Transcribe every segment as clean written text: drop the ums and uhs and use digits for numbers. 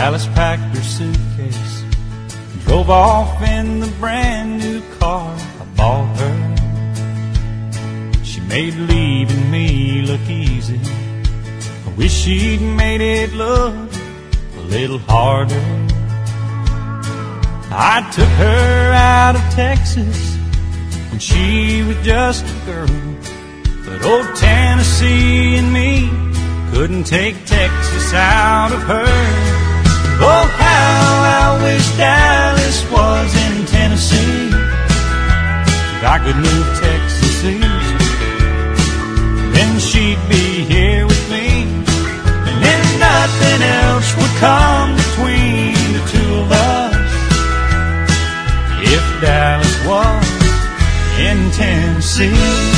Dallas packed her suitcase and drove off in the brand new car I bought her. She made leaving me look easy. I wish she'd made it look a little harder. I took her out of Texas when she was just a girl, but old Tennessee and me couldn't take Texas out of her. Oh, how I wish Dallas was in Tennessee, if I could move Texas east, then she'd be here with me, and then nothing else would come between the two of us. If Dallas was in Tennessee.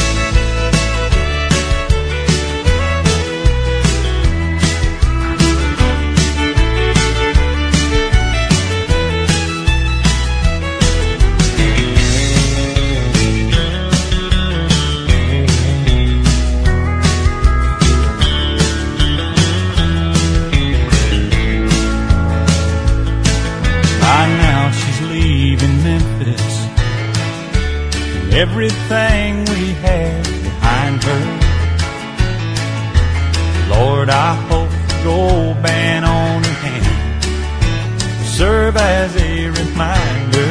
Everything we had behind her. Lord, I hope the gold band on her hand will serve as a reminder.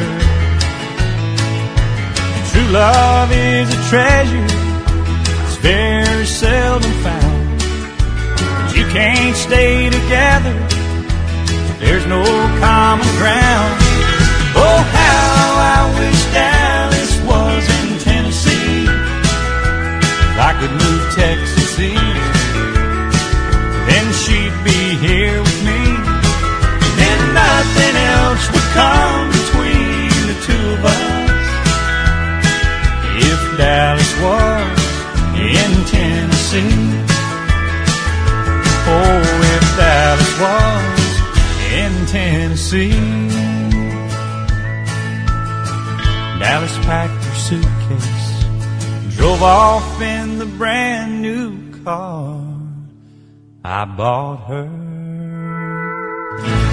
And true love is a treasure that's very seldom found. But you can't stay together if there's no common ground. Oh, how I wish Dallas was in Tennessee, if I could move Texas east, then she'd be here with me, and then nothing else would come between the two of us. If Dallas was in Tennessee, oh, if Dallas was in Tennessee. Dallas packed her suitcase and drove off in the brand new car I bought her.